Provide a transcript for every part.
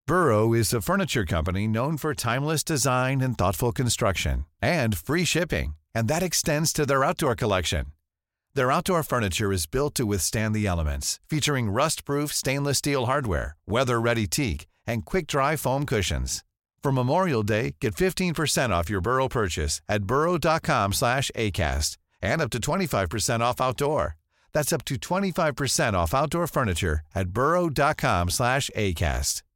Burrow is a furniture company known for timeless design and thoughtful construction, and free shipping, and that extends to their outdoor collection. Their outdoor furniture is built to withstand the elements, featuring rust-proof stainless steel hardware, weather-ready teak, and quick-dry foam cushions. For Memorial Day, get 15% off your Burrow purchase at burrow.com/acast, and up to 25% off outdoor. That's up to 25% off outdoor furniture at burrow.com/acast.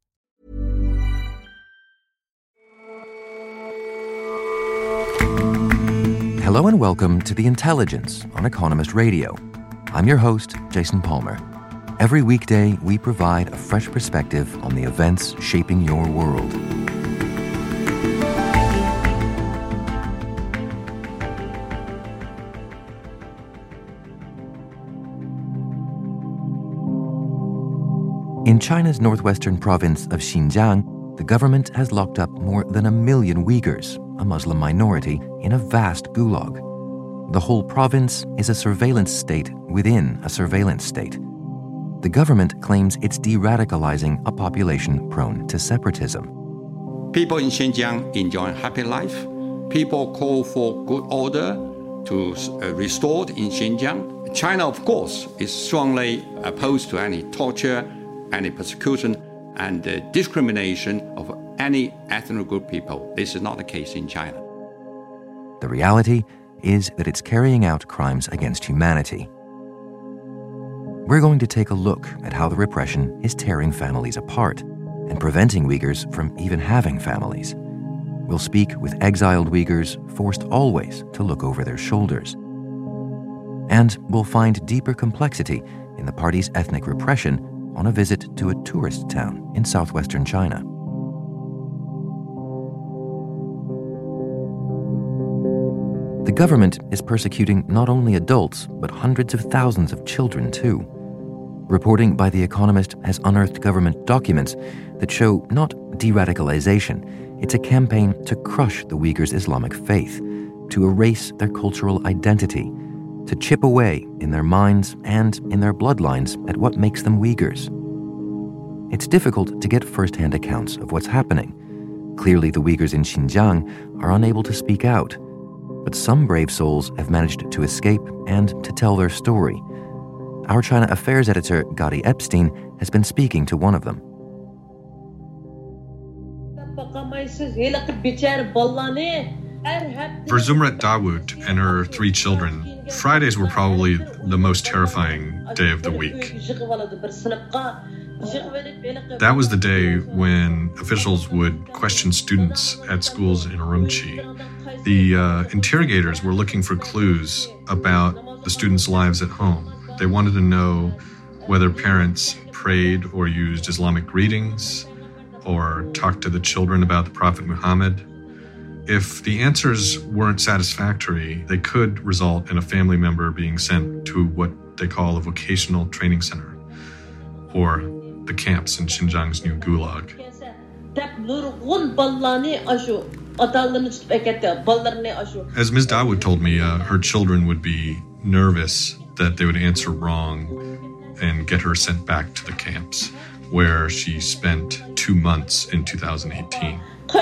Hello and welcome to The Intelligence on Economist Radio. I'm your host, Jason Palmer. Every weekday, we provide a fresh perspective on the events shaping your world. In China's northwestern province of Xinjiang, the government has locked up more than 1 million Uyghurs, a Muslim minority, in a vast gulag. The whole province is a surveillance state within a surveillance state. The government claims it's de-radicalizing a population prone to separatism. People in Xinjiang enjoy a happy life. People call for good order to restored in Xinjiang. China, of course, is strongly opposed to any torture, any persecution, and discrimination of any ethnic group people. This is not the case in China. The reality is that it's carrying out crimes against humanity. We're going to take a look at how the repression is tearing families apart and preventing Uyghurs from even having families. We'll speak with exiled Uyghurs forced always to look over their shoulders. And we'll find deeper complexity in the party's ethnic repression on a visit to a tourist town in southwestern China. The government is persecuting not only adults, but hundreds of thousands of children too. Reporting by The Economist has unearthed government documents that show not de-radicalization, it's a campaign to crush the Uyghurs' Islamic faith, to erase their cultural identity, to chip away in their minds and in their bloodlines at what makes them Uyghurs. It's difficult to get first-hand accounts of what's happening. Clearly, the Uyghurs in Xinjiang are unable to speak out, but some brave souls have managed to escape and to tell their story. Our China Affairs editor, Gadi Epstein, has been speaking to one of them. For Zumrat Dawood and her 3 children, Fridays were probably the most terrifying day of the week. That was the day when officials would question students at schools in Urumqi. The interrogators were looking for clues about the students' lives at home. They wanted to know whether parents prayed or used Islamic greetings or talked to the children about the Prophet Muhammad. If the answers weren't satisfactory, they could result in a family member being sent to what they call a vocational training center, or the camps in Xinjiang's new gulag. As Ms. Dawood told me, her children would be nervous that they would answer wrong and get her sent back to the camps, where she spent 2 months in 2018.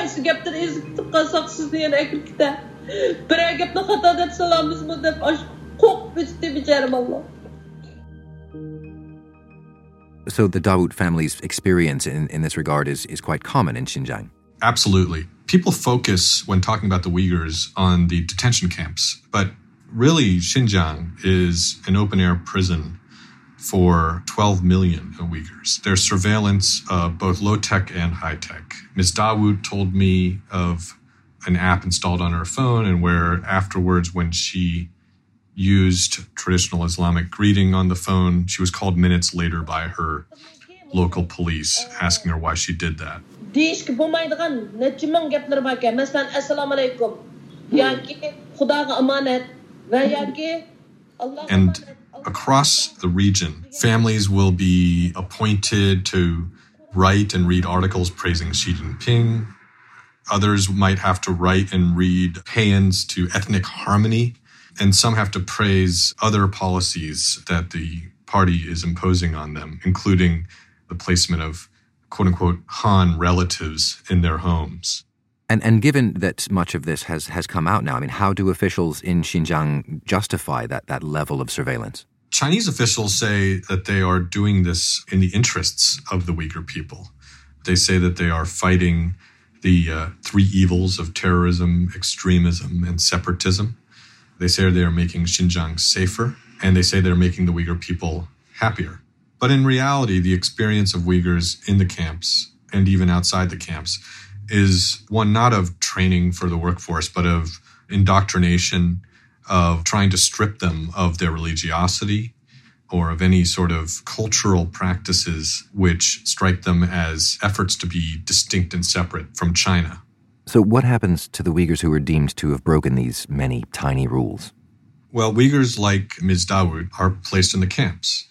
So the Dawood family's experience in this regard is quite common in Xinjiang. Absolutely. People focus, when talking about the Uyghurs, on the detention camps. But really, Xinjiang is an open-air prison for 12 million Uyghurs. There's surveillance of both low-tech and high-tech. Ms. Dawood told me of an app installed on her phone, and where afterwards, when she used traditional Islamic greeting on the phone, she was called minutes later by her local police, asking her why she did that. And across the region, families will be appointed to write and read articles praising Xi Jinping. Others might have to write and read paeans to ethnic harmony. And some have to praise other policies that the party is imposing on them, including the placement of quote-unquote Han relatives in their homes. And given that much of this has come out now, I mean, how do officials in Xinjiang justify that level of surveillance? Chinese officials say that they are doing this in the interests of the Uyghur people. They say that they are fighting the three evils of terrorism, extremism, and separatism. They say they are making Xinjiang safer, and they say they're making the Uyghur people happier. But in reality, the experience of Uyghurs in the camps and even outside the camps is one not of training for the workforce, but of indoctrination, of trying to strip them of their religiosity or of any sort of cultural practices which strike them as efforts to be distinct and separate from China. So what happens to the Uyghurs who are deemed to have broken these many tiny rules? Well, Uyghurs like Ms. Dawood are placed in the camps.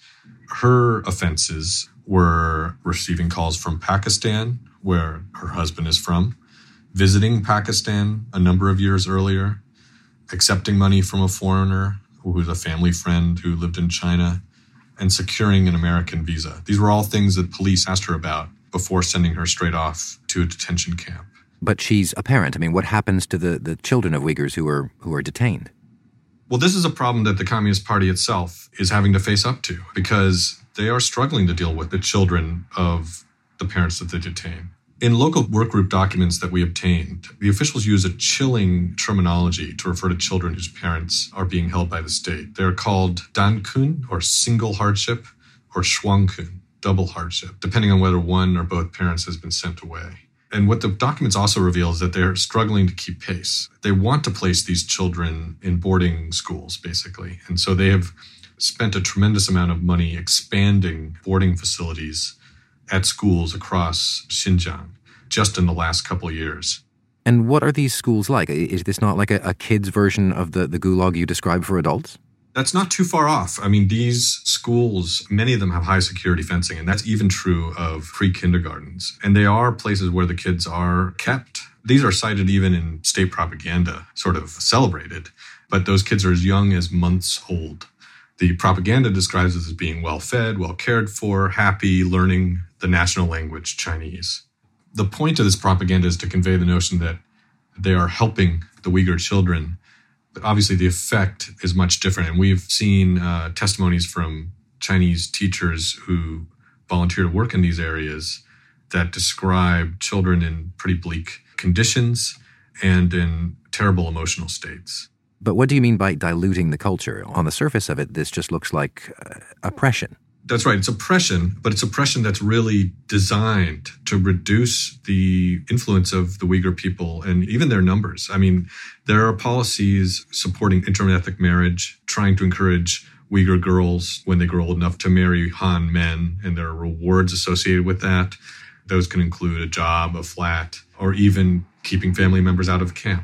Her offenses were receiving calls from Pakistan, where her husband is from, visiting Pakistan a number of years earlier, accepting money from a foreigner who was a family friend who lived in China, and securing an American visa. These were all things that police asked her about before sending her straight off to a detention camp. But she's a parent. I mean, what happens to the children of Uyghurs who are detained? Well, this is a problem that the Communist Party itself is having to face up to because they are struggling to deal with the children of the parents that they detain. In local workgroup documents that we obtained, the officials use a chilling terminology to refer to children whose parents are being held by the state. They're called dankun, or single hardship, or shuangkun, double hardship, depending on whether one or both parents has been sent away. And what the documents also reveal is that they're struggling to keep pace. They want to place these children in boarding schools, basically. And so they have spent a tremendous amount of money expanding boarding facilities at schools across Xinjiang just in the last couple of years. And what are these schools like? Is this not like a kid's version of the gulag you described for adults? That's not too far off. I mean, these schools, many of them have high security fencing, and that's even true of pre-kindergartens. And they are places where the kids are kept. These are cited even in state propaganda, sort of celebrated. But those kids are as young as months old. The propaganda describes it as being well-fed, well-cared for, happy, learning the national language, Chinese. The point of this propaganda is to convey the notion that they are helping the Uyghur children. But obviously, the effect is much different. And we've seen testimonies from Chinese teachers who volunteer to work in these areas that describe children in pretty bleak conditions and in terrible emotional states. But what do you mean by diluting the culture? On the surface of it, this just looks like oppression. That's right. It's oppression, but it's oppression that's really designed to reduce the influence of the Uyghur people and even their numbers. I mean, there are policies supporting interethnic marriage, trying to encourage Uyghur girls when they grow old enough to marry Han men, and there are rewards associated with that. Those can include a job, a flat, or even keeping family members out of camp.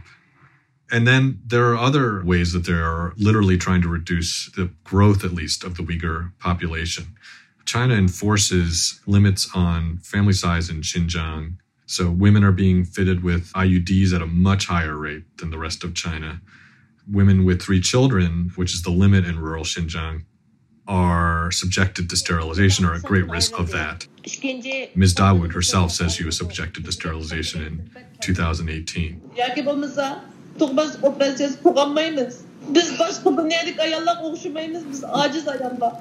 And then there are other ways that they are literally trying to reduce the growth, at least, of the Uyghur population. China enforces limits on family size in Xinjiang. So women are being fitted with IUDs at a much higher rate than the rest of China. Women with 3 children, which is the limit in rural Xinjiang, are subjected to sterilization or at great risk of that. Ms. Dawood herself says she was subjected to sterilization in 2018. Tukmaz operasyon pukamayınız. Biz baş kapınıydık ayarlar okşumayınız. Biz aciz ayarlar.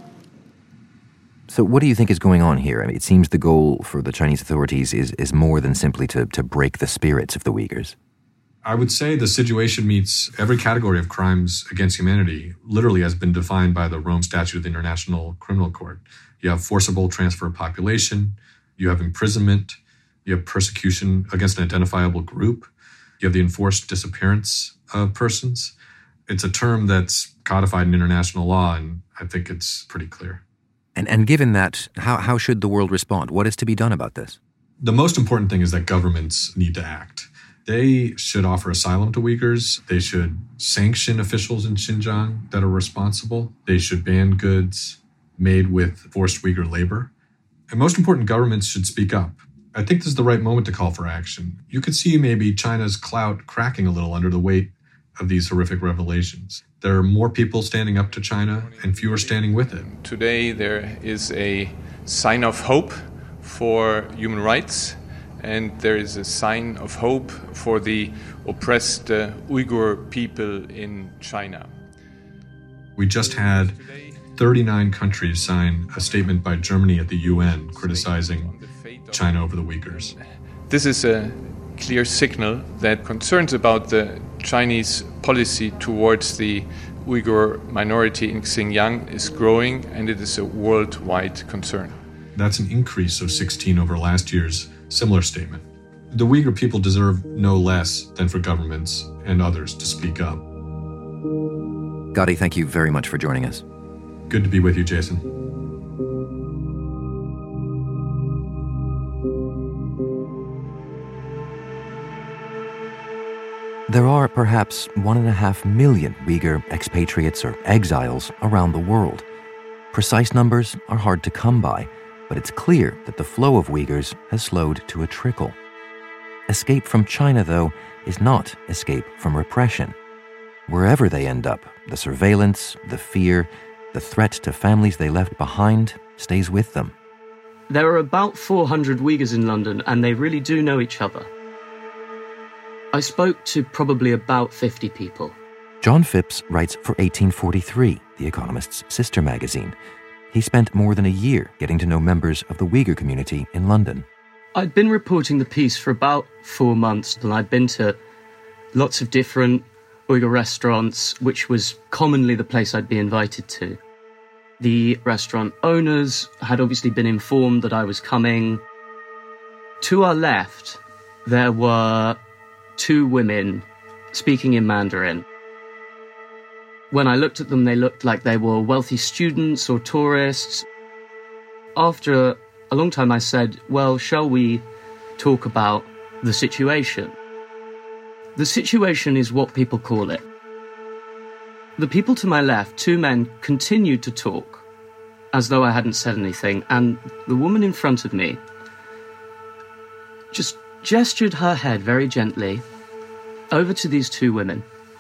So what do you think is going on here? I mean, it seems the goal for the Chinese authorities is more than simply to break the spirits of the Uyghurs. I would say the situation meets every category of crimes against humanity, literally has been defined by the Rome Statute of the International Criminal Court. You have forcible transfer of population, you have imprisonment, you have persecution against an identifiable group, you have the enforced disappearance of persons. It's a term that's codified in international law, and I think it's pretty clear. And given that, how should the world respond? What is to be done about this? The most important thing is that governments need to act. They should offer asylum to Uyghurs. They should sanction officials in Xinjiang that are responsible. They should ban goods made with forced Uyghur labor. And most important, governments should speak up. I think this is the right moment to call for action. You could see maybe China's clout cracking a little under the weight of these horrific revelations. There are more people standing up to China and fewer standing with it. Today there is a sign of hope for human rights, and there is a sign of hope for the oppressed Uyghur people in China. We just had 39 countries sign a statement by Germany at the UN criticizing China over the Uyghurs. This is a clear signal that concerns about the Chinese policy towards the Uyghur minority in Xinjiang is growing, and it is a worldwide concern. That's an increase of 16 over last year's similar statement. The Uyghur people deserve no less than for governments and others to speak up. Gadi, thank you very much for joining us. Good to be with you, Jason. There are perhaps 1.5 million Uyghur expatriates or exiles around the world. Precise numbers are hard to come by, but it's clear that the flow of Uyghurs has slowed to a trickle. Escape from China, though, is not escape from repression. Wherever they end up, the surveillance, the fear, the threat to families they left behind stays with them. There are about 400 Uyghurs in London, and they really do know each other. I spoke to probably about 50 people. John Phipps writes for 1843, The Economist's sister magazine. He spent more than a year getting to know members of the Uyghur community in London. I'd been reporting the piece for about 4 months, and I'd been to lots of different Uyghur restaurants, which was commonly the place I'd be invited to. The restaurant owners had obviously been informed that I was coming. To our left, there were 2 women speaking in Mandarin. When I looked at them, they looked like they were wealthy students or tourists. After a long time, I said, well, shall we talk about the situation? The situation is what people call it. The people to my left, 2 men, continued to talk as though I hadn't said anything, and the woman in front of me just gestured her head very gently over to these 2 women.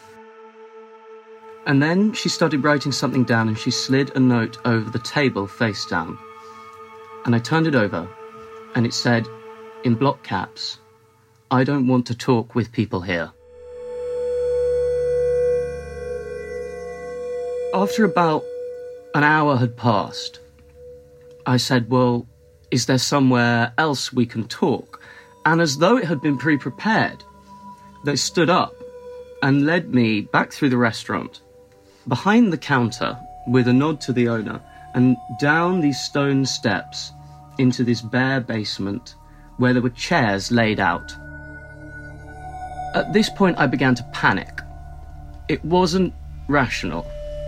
And then she started writing something down, and she slid a note over the table face down. And I turned it over, and it said, in block caps, "I don't want to talk with people here." After about an hour had passed, I said, well, is there somewhere else we can talk? And as though it had been pre-prepared, they stood up and led me back through the restaurant, behind the counter with a nod to the owner, and down these stone steps into this bare basement where there were chairs laid out. At this point, I began to panic. It wasn't rational.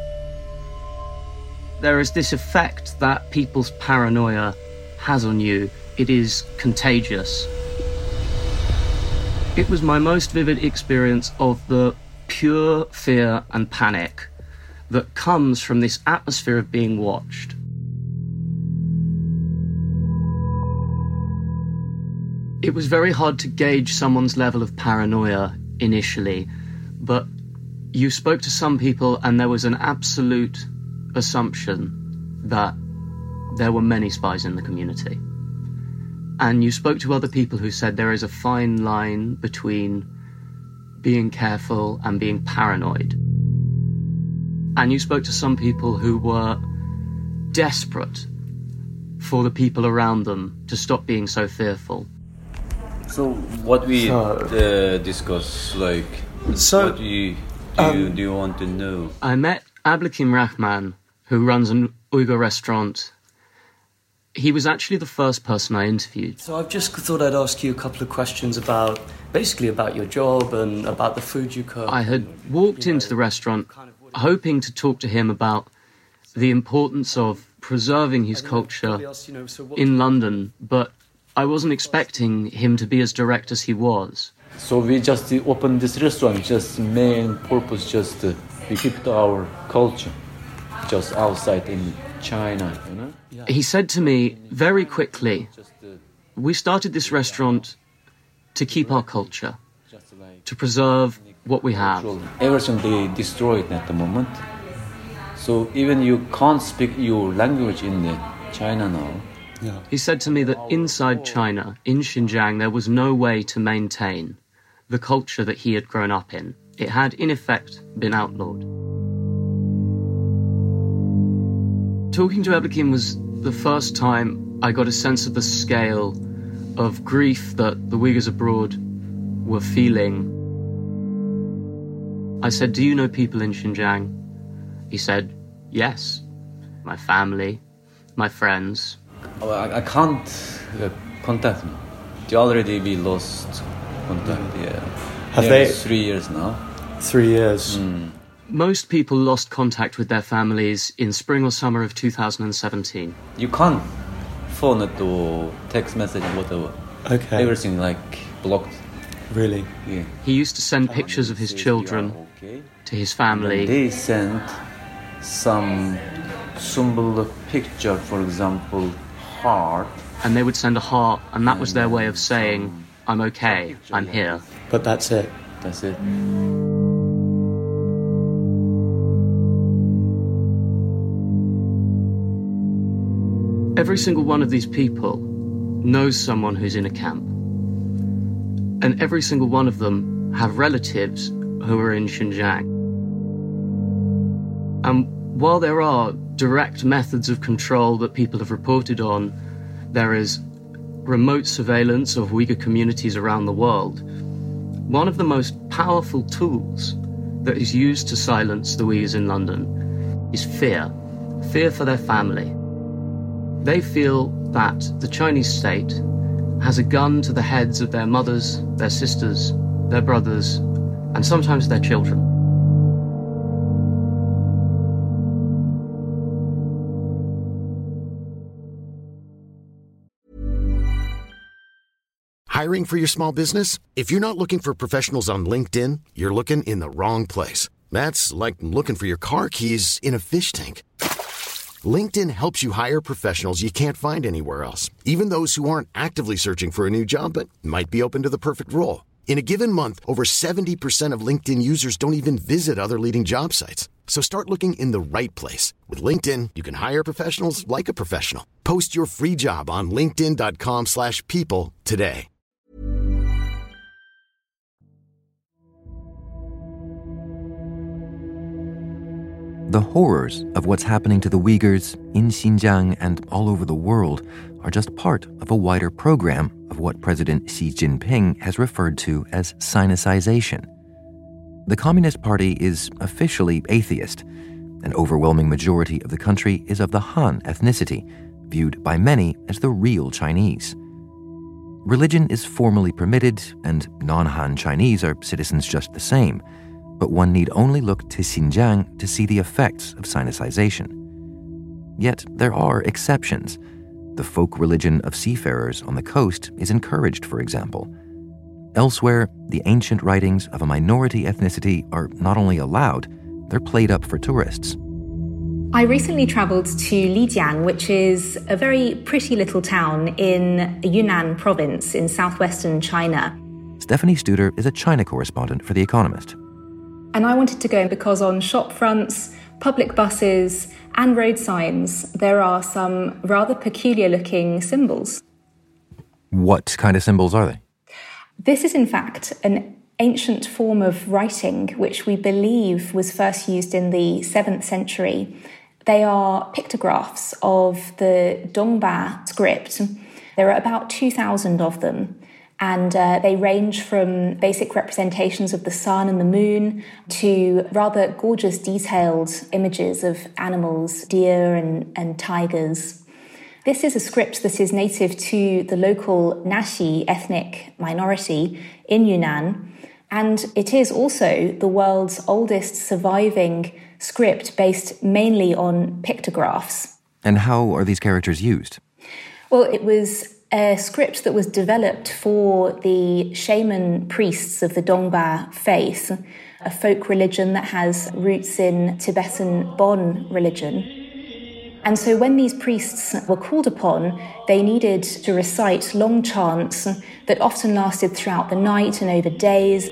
There is this effect that people's paranoia has on you. It is contagious. It was my most vivid experience of the pure fear and panic that comes from this atmosphere of being watched. It was very hard to gauge someone's level of paranoia initially, but you spoke to some people and there was an absolute assumption that there were many spies in the community. And you spoke to other people who said there is a fine line between being careful and being paranoid. And you spoke to some people who were desperate for the people around them to stop being so fearful. So what we discuss, like, what do you want to know? I met Ablakim Rahman, who runs an Uyghur restaurant. He was actually the first person I interviewed. So I've just thought I'd ask you a couple of questions about your job and about the food you cook. I had walked into the restaurant hoping to talk to him about the importance of preserving his culture in London, but I wasn't expecting him to be as direct as he was. So we just opened this restaurant, just main purpose, just we keep our culture just outside in China, you know? He said to me very quickly, we started this restaurant to keep our culture, to preserve what we have. Everything they destroyed at the moment. So even you can't speak your language in China now. Yeah. He said to me that inside China, in Xinjiang, there was no way to maintain the culture that he had grown up in. It had, in effect, been outlawed. Talking to Ebekin was the first time I got a sense of the scale of grief that the Uyghurs abroad were feeling. I said, "Do you know people in Xinjiang?" He said, "Yes. My family, my friends." I can't contact me. We lost contact, yeah. Have they? 3 years now. 3 years. Most people lost contact with their families in spring or summer of 2017. You can't phone it or text message, whatever. Okay. Everything like blocked. Really? Yeah. He used to send pictures of his children to his family. They sent some symbol picture, for example, heart. And they would send a heart, and that was their way of saying, "I'm okay, I'm here." But that's it. That's it. Every single one of these people knows someone who's in a camp. And every single one of them have relatives who are in Xinjiang. And while there are direct methods of control that people have reported on, there is remote surveillance of Uyghur communities around the world. One of the most powerful tools that is used to silence the Uyghurs in London is fear. Fear for their family. They feel that the Chinese state has a gun to the heads of their mothers, their sisters, their brothers, and sometimes their children. Hiring for your small business? If you're not looking for professionals on LinkedIn, you're looking in the wrong place. That's like looking for your car keys in a fish tank. LinkedIn helps you hire professionals you can't find anywhere else, even those who aren't actively searching for a new job but might be open to the perfect role. In a given month, over 70% of LinkedIn users don't even visit other leading job sites. So start looking in the right place. With LinkedIn, you can hire professionals like a professional. Post your free job on linkedin.com/people today. The horrors of what's happening to the Uyghurs in Xinjiang and all over the world are just part of a wider program of what President Xi Jinping has referred to as sinicization. The Communist Party is officially atheist. An overwhelming majority of the country is of the Han ethnicity, viewed by many as the real Chinese. Religion is formally permitted, and non-Han Chinese are citizens just the same. But one need only look to Xinjiang to see the effects of sinicization. Yet there are exceptions. The folk religion of seafarers on the coast is encouraged, for example. Elsewhere, the ancient writings of a minority ethnicity are not only allowed, they're played up for tourists. I recently travelled to Lijiang, which is a very pretty little town in Yunnan province in southwestern China. Stephanie Studer is a China correspondent for The Economist. And I wanted to go because on shop fronts, public buses, and road signs, there are some rather peculiar-looking symbols. What kind of symbols are they? This is, in fact, an ancient form of writing, which we believe was first used in the 7th century. They are pictographs of the Dongba script. There are about 2,000 of them. And they range from basic representations of the sun and the moon to rather gorgeous detailed images of animals, deer and tigers. This is a script that is native to the local Naxi ethnic minority in Yunnan, and it is also the world's oldest surviving script based mainly on pictographs. And how are these characters used? Well, it was a script that was developed for the shaman priests of the Dongba faith, a folk religion that has roots in Tibetan Bon religion. And so when these priests were called upon, they needed to recite long chants that often lasted throughout the night and over days.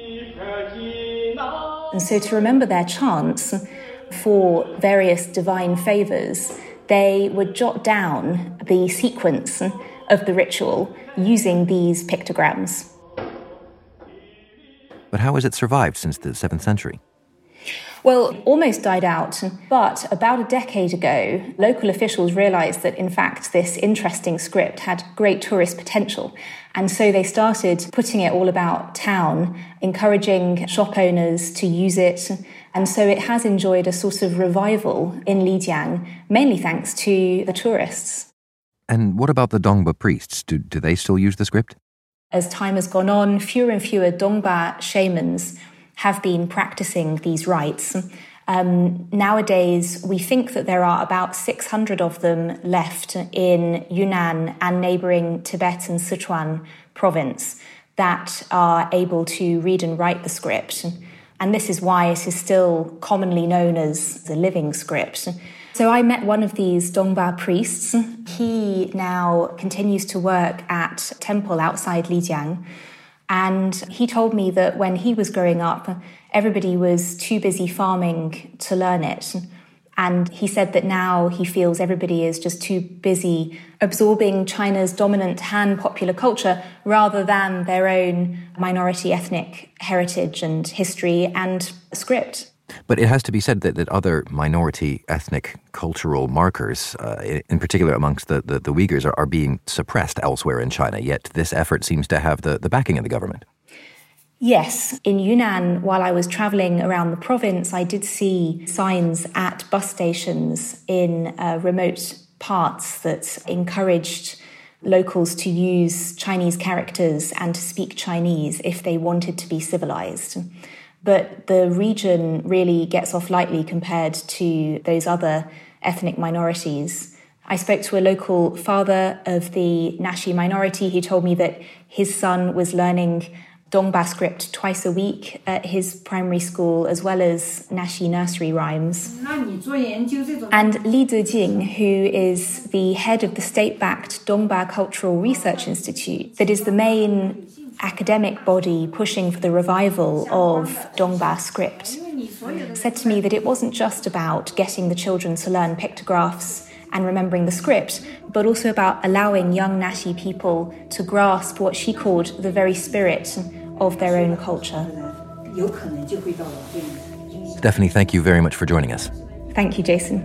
And so to remember their chants for various divine favours, they would jot down the sequence of the ritual using these pictograms. But how has it survived since the 7th century? Well, almost died out, but about a decade ago, local officials realised that, in fact, this interesting script had great tourist potential. And so they started putting it all about town, encouraging shop owners to use it. And so it has enjoyed a sort of revival in Lijiang, mainly thanks to the tourists. And what about the Dongba priests? Do they still use the script? As time has gone on, fewer and fewer Dongba shamans have been practicing these rites. Nowadays, we think that there are about 600 of them left in Yunnan and neighbouring Tibet and Sichuan province that are able to read and write the script. And this is why it is still commonly known as the living script. So I met one of these Dongba priests. He now continues to work at a temple outside Lijiang. And he told me that when he was growing up, everybody was too busy farming to learn it. And he said that now he feels everybody is just too busy absorbing China's dominant Han popular culture rather than their own minority ethnic heritage and history and script. But it has to be said that other minority ethnic cultural markers, in particular amongst the Uyghurs, are being suppressed elsewhere in China, yet this effort seems to have the backing of the government. Yes. In Yunnan, while I was travelling around the province, I did see signs at bus stations in remote parts that encouraged locals to use Chinese characters and to speak Chinese if they wanted to be civilised. But the region really gets off lightly compared to those other ethnic minorities. I spoke to a local father of the Nashi minority who told me that his son was learning Dongba script twice a week at his primary school, as well as Nashi nursery rhymes. And Li Zejing, who is the head of the state-backed Dongba Cultural Research Institute, that is the main academic body pushing for the revival of Dongba script, said to me that it wasn't just about getting the children to learn pictographs and remembering the script, but also about allowing young Nashi people to grasp what she called the very spirit of their own culture. Stephanie, thank you very much for joining us. Thank you, Jason.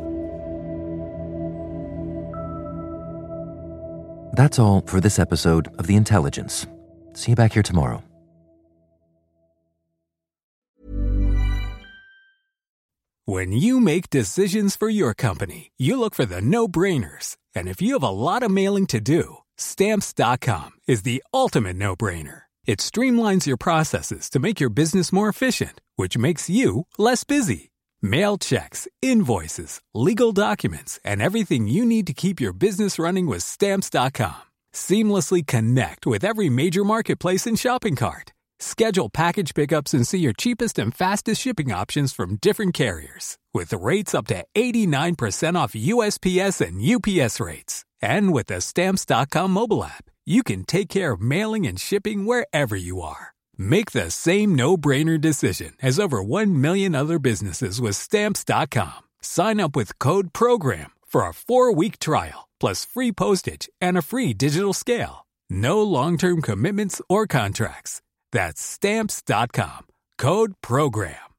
That's all for this episode of The Intelligence. See you back here tomorrow. When you make decisions for your company, you look for the no-brainers. And if you have a lot of mailing to do, Stamps.com is the ultimate no-brainer. It streamlines your processes to make your business more efficient, which makes you less busy. Mail checks, invoices, legal documents, and everything you need to keep your business running with Stamps.com. Seamlessly connect with every major marketplace and shopping cart. Schedule package pickups and see your cheapest and fastest shipping options from different carriers, with rates up to 89% off USPS and UPS rates. And with the Stamps.com mobile app, you can take care of mailing and shipping wherever you are. Make the same no-brainer decision as over 1 million other businesses with Stamps.com. Sign up with code PROGRAM for a 4-week trial, plus free postage and a free digital scale. No long-term commitments or contracts. That's Stamps.com. Code PROGRAM.